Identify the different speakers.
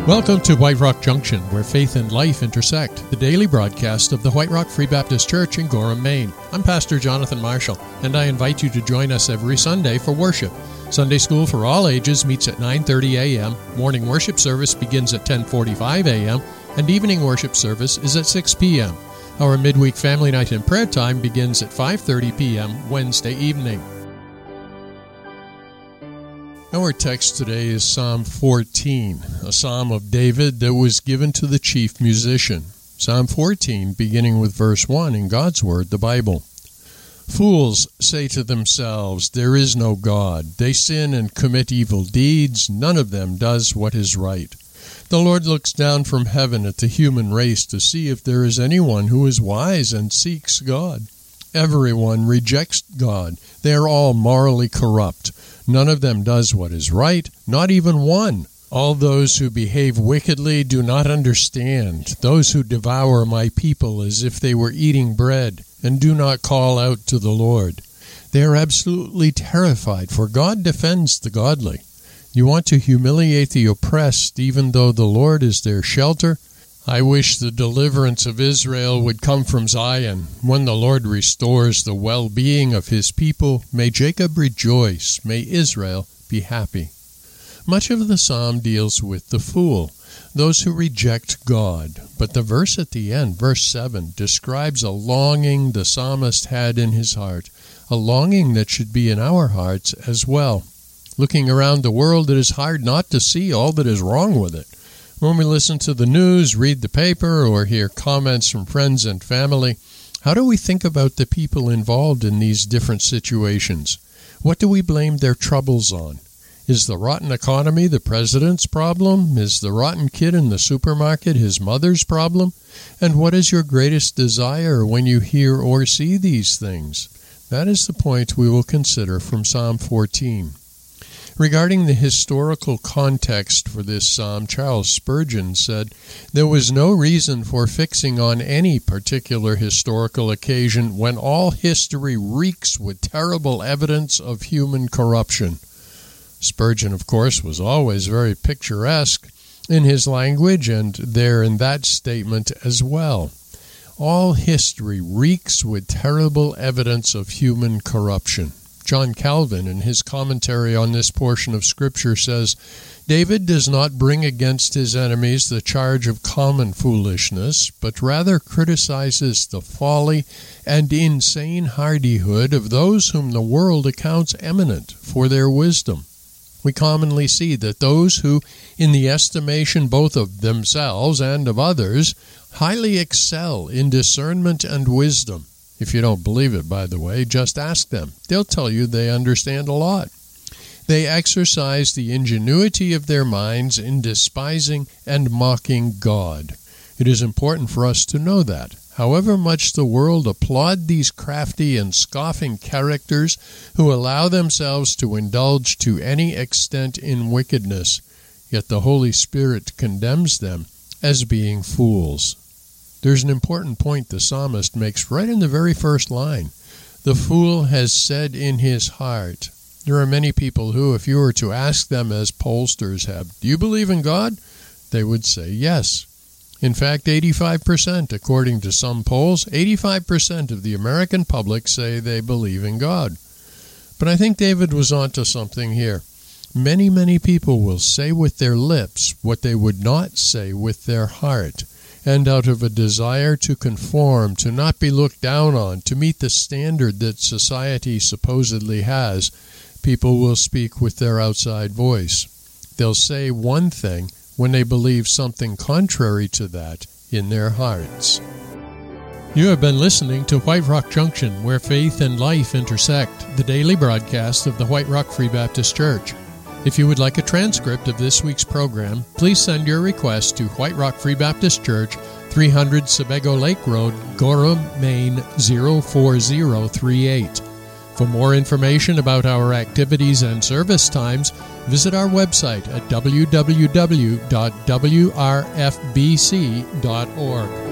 Speaker 1: Welcome to White Rock Junction, where faith and life intersect, the daily broadcast of the White Rock Free Baptist Church in Gorham, Maine. I'm Pastor Jonathan Marshall, and I invite you to join us every Sunday for worship. Sunday school for all ages meets at 9:30 a.m., morning worship service begins at 10:45 a.m., and evening worship service is at 6 p.m. Our midweek family night and prayer time begins at 5:30 p.m. Wednesday evening. Our text today is Psalm 14, a psalm of David that was given to the chief musician. Psalm 14, beginning with verse 1 in God's Word, the Bible. Fools say to themselves, "There is no God." They sin and commit evil deeds. None of them does what is right. The Lord looks down from heaven at the human race to see if there is anyone who is wise and seeks God. Everyone rejects God. They are all morally corrupt. None of them does what is right, not even one. All those who behave wickedly do not understand. Those who devour my people as if they were eating bread and do not call out to the Lord. They are absolutely terrified, for God defends the godly. You want to humiliate the oppressed, even though the Lord is their shelter? I wish the deliverance of Israel would come from Zion. When the Lord restores the well-being of his people, may Jacob rejoice, may Israel be happy. Much of the psalm deals with the fool, those who reject God. But the verse at the end, verse 7, describes a longing the psalmist had in his heart, a longing that should be in our hearts as well. Looking around the world, it is hard not to see all that is wrong with it. When we listen to the news, read the paper, or hear comments from friends and family, how do we think about the people involved in these different situations? What do we blame their troubles on? Is the rotten economy the president's problem? Is the rotten kid in the supermarket his mother's problem? And what is your greatest desire when you hear or see these things? That is the point we will consider from Psalm 14. Regarding the historical context for this psalm, Charles Spurgeon said, "There was no reason for fixing on any particular historical occasion when all history reeks with terrible evidence of human corruption." Spurgeon, of course, was always very picturesque in his language, and there in that statement as well. All history reeks with terrible evidence of human corruption. John Calvin, in his commentary on this portion of Scripture, says, "David does not bring against his enemies the charge of common foolishness, but rather criticizes the folly and insane hardihood of those whom the world accounts eminent for their wisdom." We commonly see that those who, in the estimation both of themselves and of others, highly excel in discernment and wisdom. If you don't believe it, by the way, just ask them. They'll tell you they understand a lot. They exercise the ingenuity of their minds in despising and mocking God. It is important for us to know that. However much the world applaud these crafty and scoffing characters who allow themselves to indulge to any extent in wickedness, yet the Holy Spirit condemns them as being fools. There's an important point the psalmist makes right in the very first line. The fool has said in his heart. There are many people who, if you were to ask them as pollsters have, "Do you believe in God?" they would say yes. In fact, 85%, according to some polls, 85% of the American public say they believe in God. But I think David was onto something here. Many, many people will say with their lips what they would not say with their heart. And out of a desire to conform, to not be looked down on, to meet the standard that society supposedly has, people will speak with their outside voice. They'll say one thing when they believe something contrary to that in their hearts. You have been listening to White Rock Junction, where faith and life intersect, the daily broadcast of the White Rock Free Baptist Church. If you would like a transcript of this week's program, please send your request to White Rock Free Baptist Church, 300 Sebago Lake Road, Gorham, Maine, 04038. For more information about our activities and service times, visit our website at www.wrfbc.org.